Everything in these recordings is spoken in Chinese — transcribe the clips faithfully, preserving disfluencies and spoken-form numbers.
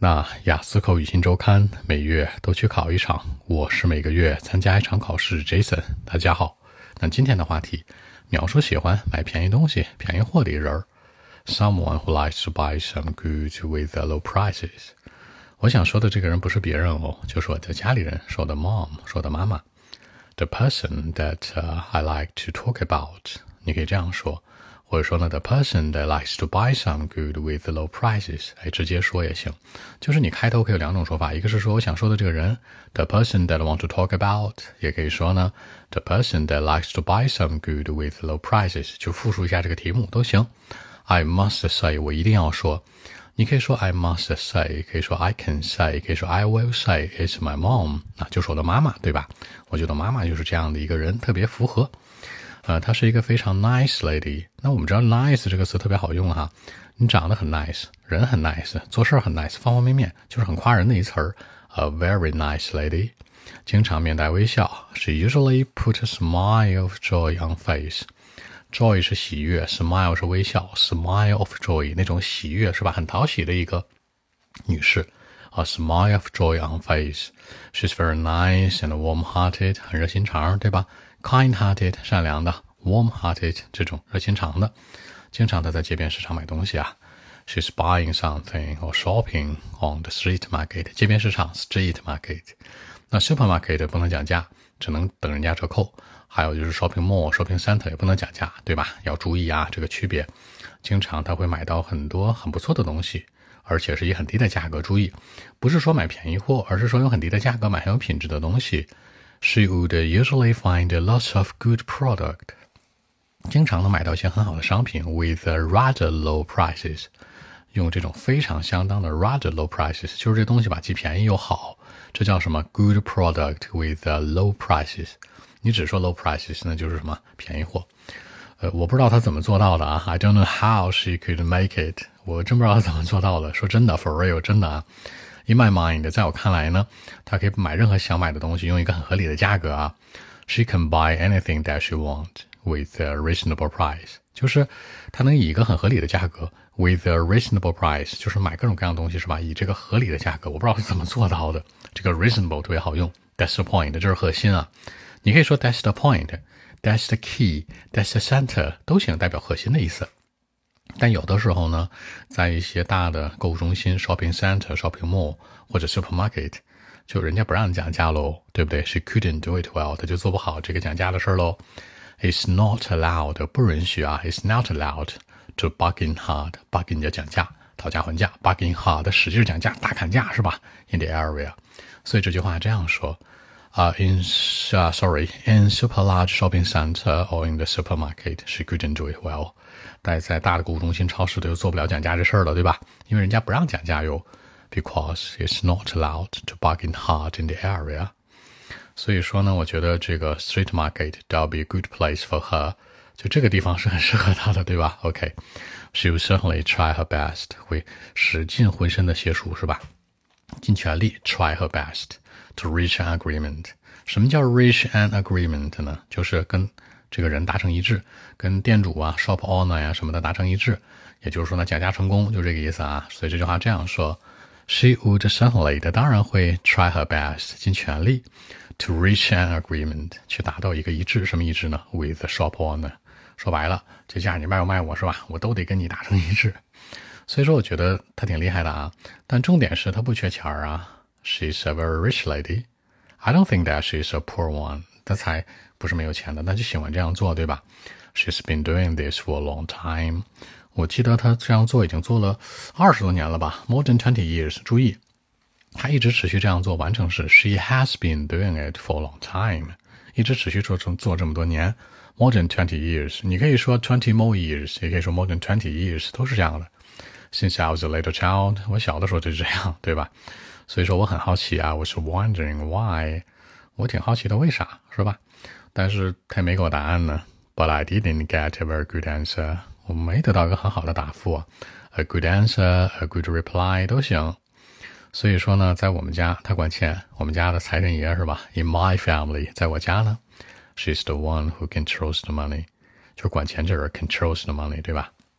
那雅思口语新周刊每月都去考一场，我是每个月参加一场考试 Jason。 大家好，那今天的话题描述喜欢买便宜东西便宜货的一人， Someone who likes to buy some goods with low prices。 我想说的这个人不是别人哦，就是我的家里人，是我的 mom， 是我的妈妈。 The person that、uh, I like to talk about， 你可以这样说，或者说呢 the person that likes to buy some good with low prices， 哎，直接说也行。就是你开头可以有两种说法，一个是说我想说的这个人 the person that I want to talk about， 也可以说呢 the person that likes to buy some good with low prices， 就复述一下这个题目都行。 I must say， 我一定要说，你可以说 I must say， 可以说 I can say， 可以说 I will say it's my mom， 那就是我的妈妈，对吧？我觉得妈妈就是这样的一个人，特别符合。呃，她是一个非常 nice lady。那我们知道 nice 这个词特别好用哈，你长得很 nice， 人很 nice， 做事很 nice， 方方面面就是很夸人的一词儿。A very nice lady， 经常面带微笑。She usually put a smile of joy on face。Joy 是喜悦， smile 是微笑， smile of joy 那种喜悦是吧，很讨喜的一个女士。A smile of joy on face. She's very nice and warm-hearted， 很热心肠，对吧？ Kind-hearted， 善良的， warm-hearted 这种热心肠的。经常她在街边市场买东西啊。She's buying something or shopping on the street market。 街边市场 street market。 那 supermarket 不能讲价，只能等人家折扣。还有就是 shopping mall shopping center 也不能讲价，对吧？要注意啊这个区别。经常她会买到很多很不错的东西，而且是以很低的价格，注意不是说买便宜货，而是说用很低的价格买很有品质的东西。She would usually find lots of good product， 经常能买到一些很好的商品 with rather low prices， 用这种非常相当的 rather low prices， 就是这东西吧既便宜又好，这叫什么 good product with low prices。 你只说 low prices 那就是什么便宜货。呃，我不知道他怎么做到的啊 I don't know how she could make it， 我真不知道他怎么做到的。说真的 for real， 真的啊。In my mind， 在我看来呢，他可以买任何想买的东西，用一个很合理的价格啊。She can buy anything that she wants with a reasonable price， 就是他能以一个很合理的价格 with a reasonable price， 就是买各种各样的东西是吧？以这个合理的价格，我不知道是怎么做到的。这个 reasonable 特别好用 ，that's the point， 这是核心啊。你可以说 that's the point。That's the key, that's the center 都行，代表核心的意思。但有的时候呢，在一些大的购物中心 shopping center, shopping mall 或者 supermarket， 就人家不让你讲价咯，对不对？ She couldn't do it well， 他就做不好这个讲价的事咯。It's not allowed， 不允许啊 It's not allowed to bargain hard， bargain 就讲价，讨价还价， bargain hard 使劲讲价，大砍价是吧 In the area。 所以这句话这样说Uh, in uh, sorry, in super large shopping center or in the supermarket, she couldn't do it well. 但在大的购物中心、超市的又做不了讲价这事儿了，对吧？因为人家不让讲价哟 ，because it's not allowed to bargain hard in the area. 所以说呢，我觉得这个 street market that'll be a good place for her. 就这个地方是很适合她的，对吧 ？OK, she will certainly try her best. 会使尽浑身的解数，是吧？尽全力 try her best.To reach an agreement。 什么叫 reach an agreement 呢？就是跟这个人达成一致，跟店主啊 shop owner 呀、啊、什么的达成一致，也就是说呢讲价成功，就这个意思啊。所以这句话这样说 She would certainly， 她当然会 try her best， 尽全力 to reach an agreement， 去达到一个一致。什么一致呢？ with the shop owner， 说白了这价你卖我卖我是吧，我都得跟你达成一致。所以说我觉得她挺厉害的啊，但重点是她不缺钱啊。She's a very rich lady. I don't think that she's a poor one. 她才不是没有钱的，她就喜欢这样做，对吧？ She's been doing this for a long time. 我记得她这样做已经做了二十多年了吧 More than twenty years. 注意，她一直持续这样做，完成式 She has been doing it for a long time. 一直持续做做这么多年 More than twenty years. 你可以说twenty more years， 也可以说 more than twenty years， 都是这样的。Since I was a little child， 我小的时候就这样，对吧？所以说我很好奇啊，我是 wondering why， 我挺好奇的为啥，是吧？但是他没给我答案呢 But I didn't get a very good answer， 我没得到一个很好的答复啊 A good answer, a good reply 都行。所以说呢，在我们家他管钱，我们家的财神爷是吧 In my family， 在我家呢 She's the one who controls the money， 就是管钱这人 controls the money， 对吧？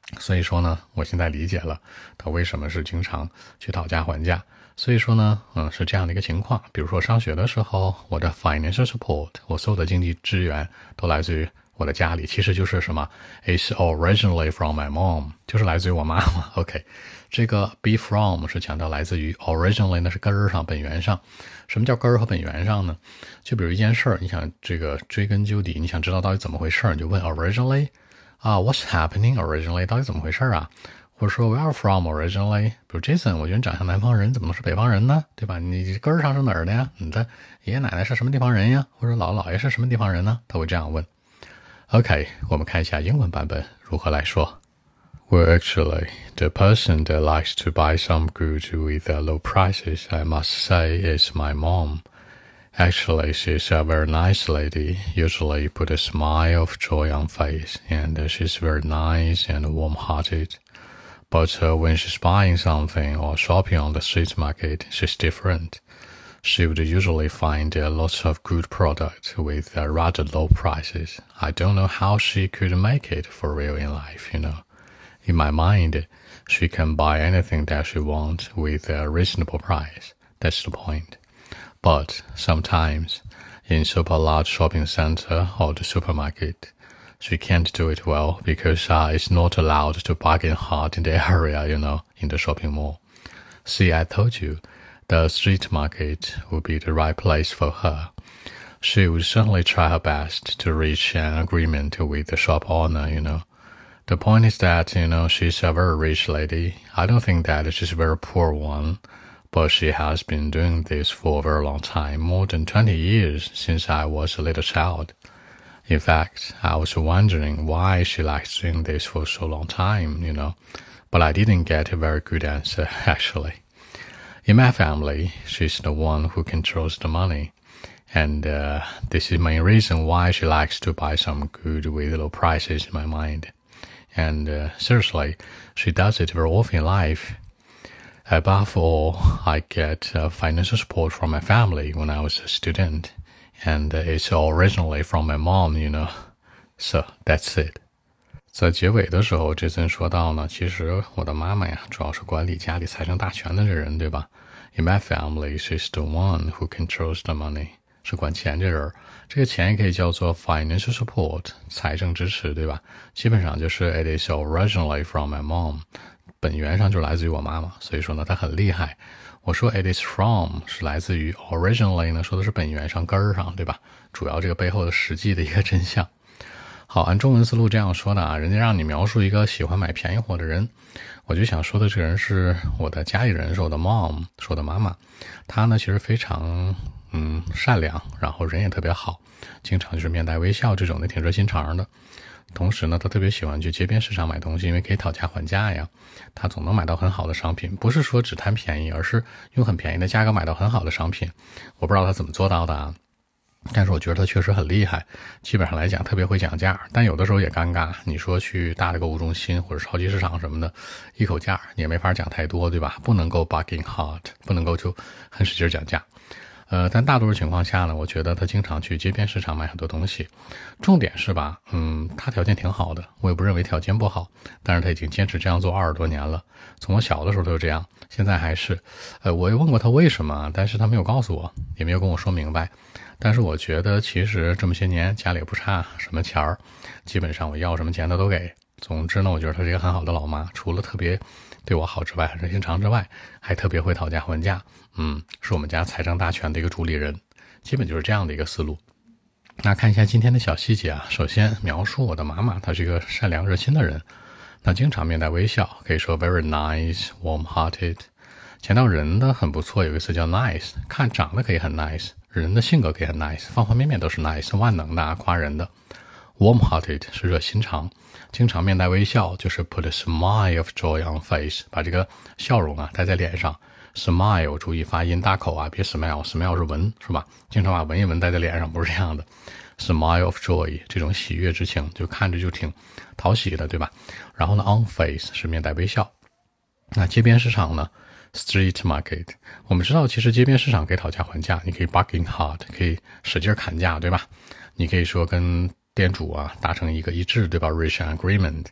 所以说呢，我现在理解了他为什么是经常去讨价还价。所以说呢，嗯，是这样的一个情况。比如说上学的时候，我的 financial support， 我所有的经济支援都来自于我的家里，其实就是什么 ，is originally from my mom， 就是来自于我妈妈。OK， 这个 be from 是强调来自于 originally， 那是根儿上、本源上。什么叫根儿和本源上呢？就比如一件事儿，你想这个追根究底，你想知道到底怎么回事，你就问 originally。啊、uh, ，What's happening originally？ 到底怎么回事啊？或者说 Where from originally？ 比如 Jason， 我觉得你长相南方人，怎么能是北方人呢？对吧？你根儿上是哪儿的呀？你的爷爷奶奶是什么地方人呀？或者姥姥姥爷是什么地方人呢？他会这样问。OK， 我们看一下英文版本如何来说。Well, actually, the person that likes to buy some goods with uh, low prices, I must say, is my mom.Actually, she's a very nice lady, usually put a smile of joy on face, and she's very nice and warm-hearted. But uh, when she's buying something or shopping on the street market, she's different. She would usually find uh, lots of good products with uh, rather low prices. I don't know how she could make it for real in life, you know. In my mind, she can buy anything that she wants with a reasonable price. That's the point.But sometimes, in super large shopping center or the supermarket, she can't do it well because uh, it's not allowed to bargain hard in the area, you know, in the shopping mall. See, I told you, the street market would be the right place for her. She would certainly try her best to reach an agreement with the shop owner, you know. The point is that, you know, she's a very rich lady. I don't think that she's a very poor one.But she has been doing this for a very long time, more than twenty years since I was a little child. In fact, I was wondering why she likes doing this for so long time, you know, but I didn't get a very good answer, actually. In my family, she's the one who controls the money, and uh, this is the main reason why she likes to buy some good with low prices in my mind. And uh, seriously, she does it very often in life.Above all, I get uh, financial support from my family when I was a student, and uh, it's originally from my mom, you know. So that's it. 在结尾的时候，这森说到呢，其实我的妈妈呀，主要是管理家里财政大权的这人，对吧 ？In my family, she's the one who controls the money. 是管钱这人，这个钱也可以叫做 financial support， 财政支持，对吧？基本上就是 it is originally from my mom。本源上就来自于我妈妈，所以说呢，她很厉害。我说 it is from 是来自于 originally 呢，说的是本源上根儿上，对吧？主要这个背后的实际的一个真相。好，按中文思路这样说的啊，人家让你描述一个喜欢买便宜货的人，我就想说的这个人是我的家里人，是我的 mom， 是我的妈妈。她呢其实非常嗯善良，然后人也特别好，经常就是面带微笑这种的，挺热心肠的。同时呢，他特别喜欢去街边市场买东西，因为可以讨价还价呀。他总能买到很好的商品，不是说只贪便宜，而是用很便宜的价格买到很好的商品。我不知道他怎么做到的啊，但是我觉得他确实很厉害。基本上来讲，特别会讲价，但有的时候也尴尬。你说去大的购物中心或者超级市场什么的，一口价你也没法讲太多，对吧？不能够 bargain hard， 不能够就很使劲讲价。呃，但大多数情况下呢，我觉得他经常去街边市场买很多东西。重点是吧，嗯，他条件挺好的，我也不认为条件不好，但是他已经坚持这样做二十多年了。从我小的时候就这样，现在还是。呃，我也问过他为什么，但是他没有告诉我，也没有跟我说明白。但是我觉得其实这么些年家里也不差什么钱儿，基本上我要什么钱他都给。总之呢，我觉得她是一个很好的老妈，除了特别对我好之外，很热心肠之外，还特别会讨价还价。嗯，是我们家财政大权的一个主理人，基本就是这样的一个思路。那看一下今天的小细节啊，首先描述我的妈妈，她是一个善良热心的人，那经常面带微笑，可以说 very nice, warm-hearted。讲到人的很不错，有一个词叫 nice， 看长得可以很 nice， 人的性格可以很 nice， 方方面面都是 nice， 万能的啊，夸人的。warm-hearted 是热心肠，经常面带微笑，就是 put a smile of joy on face， 把这个笑容啊带在脸上。smile 注意发音大口啊，别 smile， smile 是闻是吧？经常把闻一闻带在脸上，不是这样的。smile of joy 这种喜悦之情，就看着就挺讨喜的，对吧？然后呢 on face 是面带微笑。那街边市场呢 street market， 我们知道其实街边市场可以讨价还价，你可以 bargain hard， 可以使劲砍价，对吧？你可以说跟店主啊达成一个一致，对吧 reach an agreement。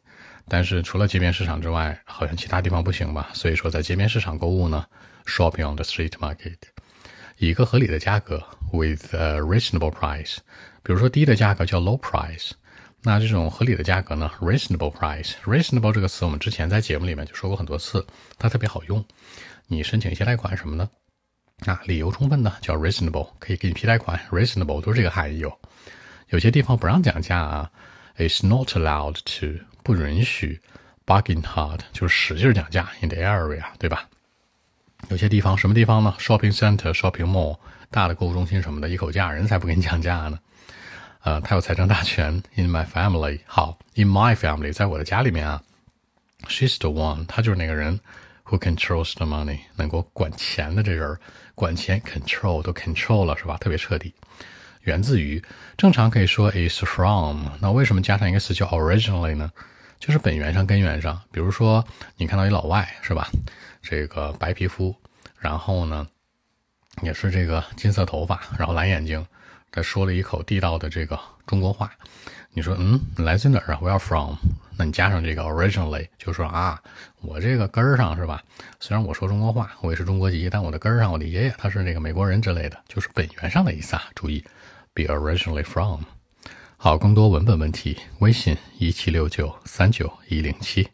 但是除了街边市场之外，好像其他地方不行吧？所以说在街边市场购物呢 ，shopping on the street market， 以一个合理的价格 with a reasonable price， 比如说低的价格叫 low price， 那这种合理的价格呢 reasonable price，reasonable 这个词我们之前在节目里面就说过很多次，它特别好用。你申请一些贷款什么的，啊，理由充分的叫 reasonable， 可以给你批贷款 reasonable 都是这个含义有。有些地方不让讲价啊 ，is not allowed to 不允许 bargain hard 就是使劲讲价 in the area， 对吧？有些地方什么地方呢 ？shopping center、shopping mall 大的购物中心什么的，一口价人才不给你讲价呢。呃，他有财政大权 in my family， 好 in my family 在我的家里面啊 ，she's the one， 他就是那个人 who controls the money， 能够管钱的这人，管钱 control 都 control 了是吧？特别彻底。源自于正常可以说 is from， 那为什么加上一个词叫 originally 呢？就是本源上根源上。比如说你看到一老外是吧，这个白皮肤，然后呢也是这个金色头发，然后蓝眼睛，他说了一口地道的这个中国话，你说嗯来自哪儿啊 Where from， 那你加上这个 originally 就说啊我这个根儿上是吧，虽然我说中国话我也是中国籍，但我的根儿上我的爷爷他是这个美国人之类的，就是本源上的意思啊，注意 be originally from。 好，更多文本问题微信一七六九三九一零七。